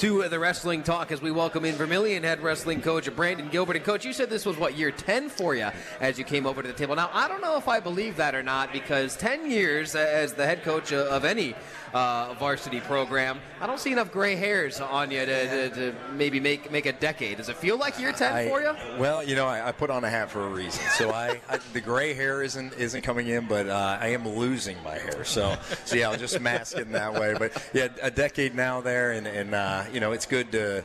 to the Wrestling Talk as we welcome in Vermilion head wrestling coach Brandon Gilbert. And Coach, you said this was, year 10 for you as you came over to the table. Now, I don't know if I believe that or not, because 10 years as the head coach of any varsity program, I don't see enough gray hairs on you to maybe make a decade. Does it feel like year 10 for you? Well, I put on a hat for a reason. So the gray hair isn't coming in, but I am losing my hair. So yeah, I'll just mask it in that way. But yeah, a decade now there, and it's good to,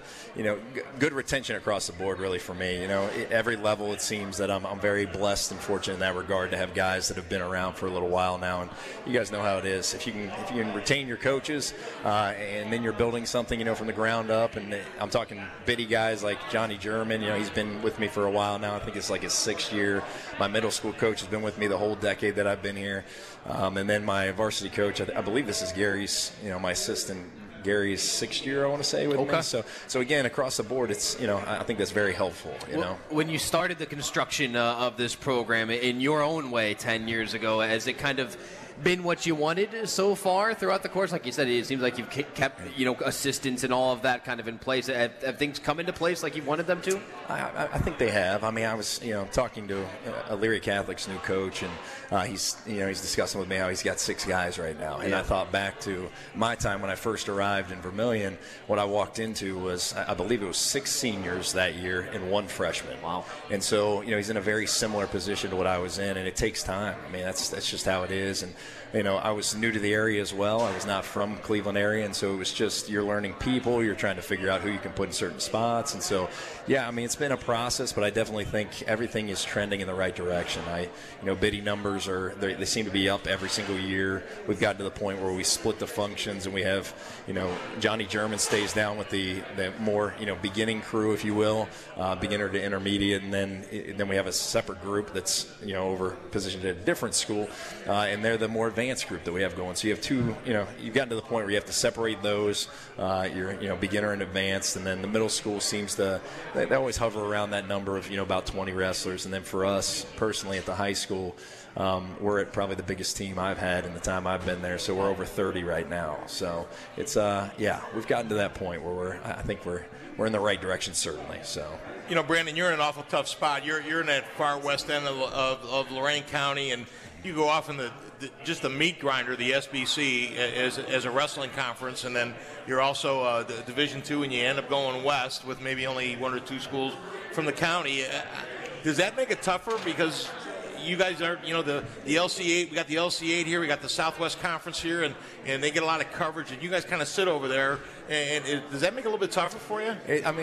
good retention across the board really for me. Every level it seems that I'm very blessed and fortunate in that regard to have guys that have been around for a little while now, and you guys know how it is. If you can retain your coaches, and then you're building something, from the ground up, and I'm talking bitty guys like Johnny German. He's been with me for a while now. I think it's like his 6th year. My middle school coach has been with me the whole decade that I've been here, and then my varsity coach, I believe this is Gary's, my assistant, Gary's 6th year, I want to say, with me. So again, across the board, it's, I think that's very helpful, When you started the construction of this program in your own way 10 years ago, has it kind of been what you wanted so far throughout the course? Like you said, it seems like you've kept, assistants and all of that kind of in place. Have things come into place like you wanted them to? I think they have. I mean, I was, talking to Elyria Catholic's new coach, and he's discussing with me how he's got 6 guys right now. And I thought back to my time when I first arrived in Vermilion. What I walked into was, I believe it was 6 seniors that year and 1 freshman. Wow. And so, he's in a very similar position to what I was in, and it takes time. I mean, that's just how it is. And I was new to the area as well. I was not from Cleveland area, and so it was just, you're learning people, you're trying to figure out who you can put in certain spots. And so, yeah, I mean, it's been a process, but I definitely think everything is trending in the right direction. Biddy numbers they seem to be up every single year. We've gotten to the point where we split the functions, and we have, Johnny German stays down with the more, beginning crew, if you will, beginner to intermediate, and then we have a separate group that's, over positioned at a different school, and they're the more advanced group that we have going. So you have 2, you've gotten to the point where you have to separate those, your, beginner and advanced, and then the middle school seems to, they always hover around that number of, about 20 wrestlers. And then for us personally at the high school, we're at probably the biggest team I've had in the time I've been there. So we're over 30 right now. So it's, we've gotten to that point where I think we're in the right direction, certainly. So, Brandon, you're in an awful tough spot. You're in that far west end of Lorain County, and you go off in just the meat grinder, the SBC, as a wrestling conference, and then you're also the Division II, and you end up going west with maybe only 1 or 2 schools from the county. Does that make it tougher because you guys are, the LC8, we got the LC8 here, we got the Southwest Conference here, and they get a lot of coverage, and you guys kind of sit over there, and does that make it a little bit tougher for you?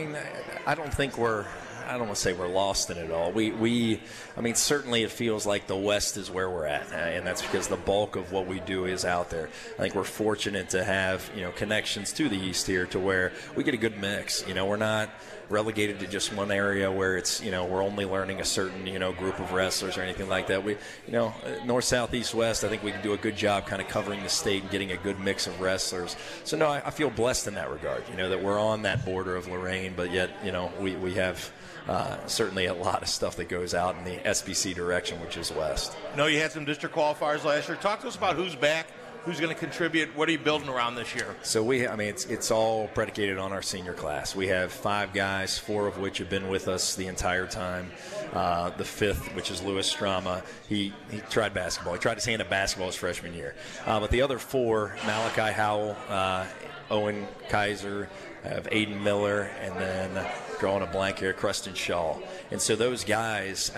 I don't think I don't want to say we're lost in it all. Certainly it feels like the West is where we're at, and that's because the bulk of what we do is out there. I think we're fortunate to have, connections to the East here to where we get a good mix. We're not relegated to just one area where it's, we're only learning a certain, group of wrestlers or anything like that. We, north, south, east, west, I think we can do a good job kind of covering the state and getting a good mix of wrestlers. So, no, I feel blessed in that regard, that we're on that border of Lorain, but yet, we have certainly a lot of stuff that goes out in the SBC direction, which is west. You had some district qualifiers last year. Talk to us about who's back, who's going to contribute. What are you building around this year? So it's all predicated on our senior class. We have 5 guys, 4 of which have been with us the entire time. The 5th, which is Louis Strama, he tried basketball. He tried his hand at basketball his freshman year. But the other 4, Malachi Howell, Owen Kaiser, I have Aiden Miller, and then drawing a blank here, Cruston Shaw. And so those guys,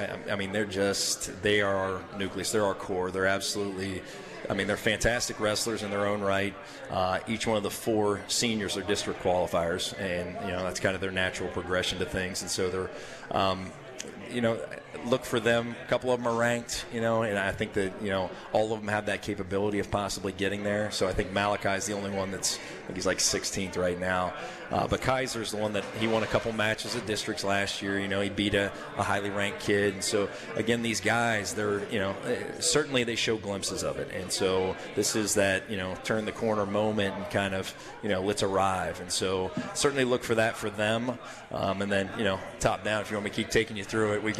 they are our nucleus. They're our core. They're absolutely, they're fantastic wrestlers in their own right. Each one of the 4 seniors are district qualifiers, and, that's kind of their natural progression to things. And so they're, look for them. A couple of them are ranked, and I think that, all of them have that capability of possibly getting there. So I think Malachi's the only one I think he's like 16th right now. But Kaiser's the one that he won a couple matches at districts last year. He beat a highly ranked kid. And so, again, these guys, they're, certainly they show glimpses of it. And so this is that, turn the corner moment and kind of, let's arrive. And so certainly look for that for them. And then, top down, if you want me to keep taking you through it, we've got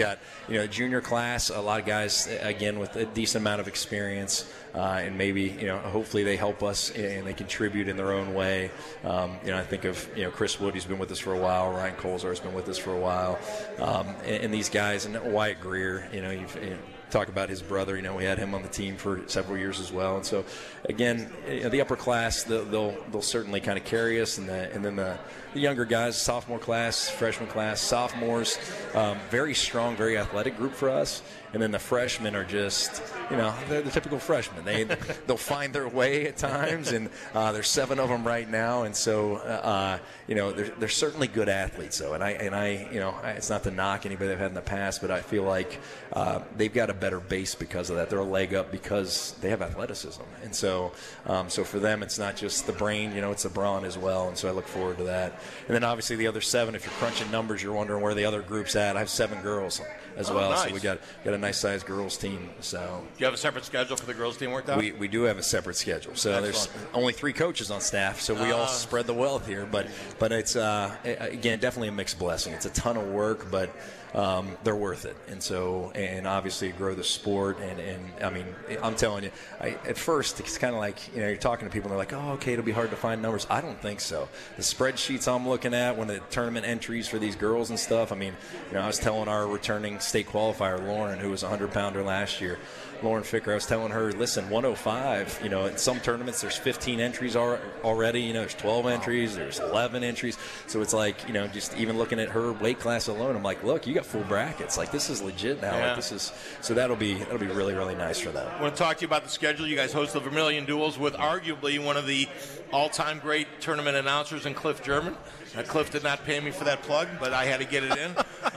junior class, a lot of guys, again, with a decent amount of experience, and maybe, hopefully they help us and they contribute in their own way. I think of, Chris Wood, who's been with us for a while. Ryan Colzar has been with us for a while. And these guys, and Wyatt Greer, talk about his brother. We had him on the team for several years as well. And so, again, the upper class, they'll certainly kind of carry us, and then the younger guys, sophomore class, freshman class, sophomores, very strong, very athletic group for us. And then the freshmen are just, they're the typical freshmen. They'll find their way at times, and there's 7 of them right now. And so, they're certainly good athletes, though. And it's not to knock anybody they've had in the past, but I feel like they've got a better base because of that. They're a leg up because they have athleticism. And so, for them, it's not just the brain, it's the brawn as well. And so I look forward to that. And then obviously the other 7, if you're crunching numbers, you're wondering where the other group's at. I have 7 girls as well. Nice. So we got a nice sized girls team. So do you have a separate schedule for the girls team worked out? We do have a separate schedule. So there's only 3 coaches on staff, so we all spread the wealth here. But it's again, definitely a mixed blessing. It's a ton of work, but they're worth it. And so, and obviously grow the sport. And I mean, I'm telling you, at first it's kind of like, you're talking to people and they're like, oh, okay, it'll be hard to find numbers. I don't think so. The spreadsheets I'm looking at, when the tournament entries for these girls and stuff, I mean, I was telling our returning state qualifier, Lauren, who was a 100-pounder last year, Lauren Ficker, I was telling her, listen, 105, in some tournaments there's 15 entries already, there's 12 entries, there's 11 entries. So it's like, just even looking at her weight class alone, I'm like, look, you got full brackets. Like, this is legit now. Yeah. Like, so that'll be really, really nice for them. I want to talk to you about the schedule. You guys host the Vermilion Duels with arguably one of the all-time great tournament announcers in Cliff German. Cliff did not pay me for that plug, but I had to get it in.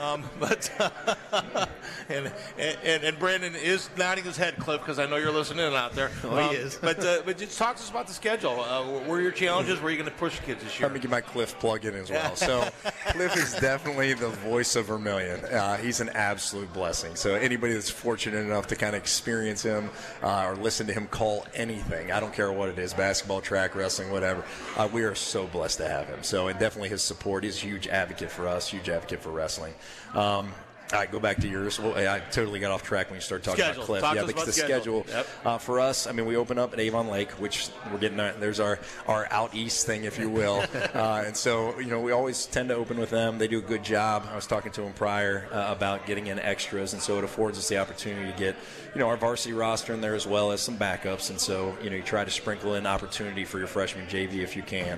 And Brandon is nodding his head, Cliff, because I know you're listening out there. Oh, he is. But just talk to us about the schedule. What are your challenges? Where are you going to push kids this year? Let me get my Cliff plug in as well. So Cliff is definitely the voice of Vermilion. He's an absolute blessing. So anybody that's fortunate enough to kind of experience him or listen to him call anything, I don't care what it is, basketball, track, wrestling, whatever, we are so blessed to have him. So, and definitely his support. He's a huge advocate for us, huge advocate for wrestling. All right, go back to yours. Well, I totally got off track when you started talking about Cliff. Yeah, because the schedule for us, I mean, we open up at Avon Lake, which we're getting there's our out east thing, if you will. And so, we always tend to open with them. They do a good job. I was talking to them prior about getting in extras, and so it affords us the opportunity to get, our varsity roster in there as well as some backups. And so, you try to sprinkle in opportunity for your freshman JV if you can.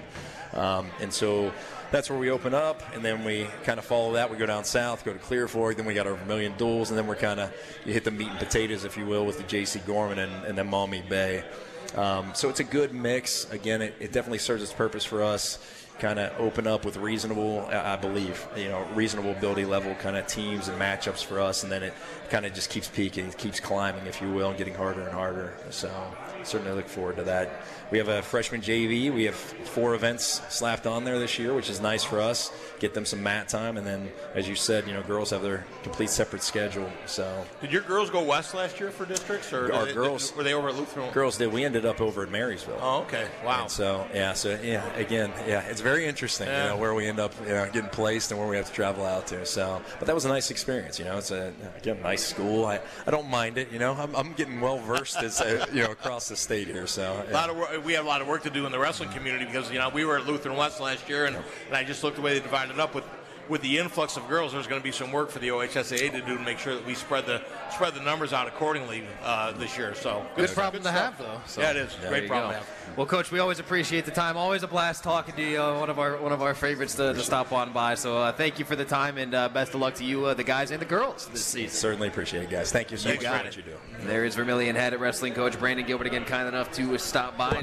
And so that's where we open up, and then we kind of follow that. We go down south, go to Clear Fork, then we got our Vermilion Duels, and then we're you hit the meat and potatoes, if you will, with the J.C. Gorman and then Maumee Bay. So it's a good mix. Again, it definitely serves its purpose for us. Kind of open up with reasonable, I believe, reasonable ability level kind of teams and matchups for us, and then it kind of just keeps peaking, keeps climbing, if you will, and getting harder and harder. So certainly look forward to that. We have a freshman JV. We have 4 events slapped on there this year, which is nice for us. Get them some mat time, and then, as you said, girls have their complete separate schedule. So did your girls go west last year for districts, or our girls were they over at Lutheran? Girls did. We ended up over at Marysville. Oh, okay. Wow. And so again, it's very interesting, where we end up, getting placed and where we have to travel out to. So, but that was a nice experience. It's a nice school. I don't mind it. I'm getting well versed as across the state here. So we have a lot of work to do in the wrestling community because we were at Lutheran West last year, and I just looked the way they divided it up with the influx of girls. There's going to be some work for the OHSAA to do to make sure that we spread the numbers out accordingly this year. So good problem to have, though. So. Yeah, it is. Great problem to have. Well, Coach, we always appreciate the time. Always a blast talking to you. One of our favorites to stop on by. So thank you for the time, and best of luck to you, the guys and the girls this season. Certainly appreciate it, guys. Thank you so much for what you do. There is Vermilion head wrestling coach Brandon Gilbert again, kind enough to stop by.